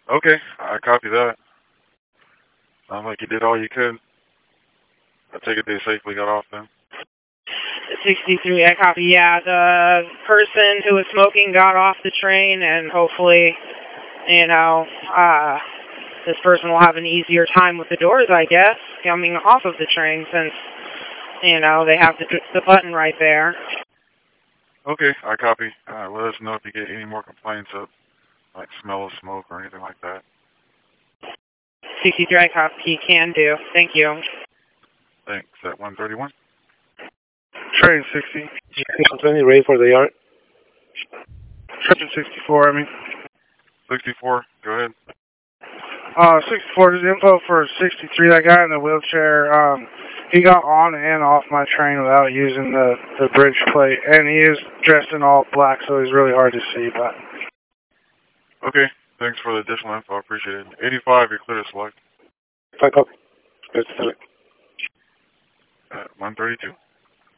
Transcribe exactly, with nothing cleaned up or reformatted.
Okay, I copy that. Sounds like you did all you could. I take it they safely got off then. sixty-three, I copy. Yeah, the person who was smoking got off the train, and hopefully, you know, uh, this person will have an easier time with the doors, I guess, coming off of the train since, you know, they have the, the button right there. Okay, I copy. Uh, let us know if you get any more complaints of, like, smell of smoke or anything like that. sixty-three, I copy. Can do. Thank you. Thanks. At one thirty-one? Train sixty. twenty, ready for the yard. Train sixty-four, I mean. sixty-four, go ahead. Uh, sixty-four, there's info for sixty-three, that guy in the wheelchair. Um, he got on and off my train without using the, the bridge plate, and he is dressed in all black, so he's really hard to see. But Okay, thanks for the additional info. I appreciate it. eighty-five, you're clear to select. Five copy. Good to select. At one thirty-two.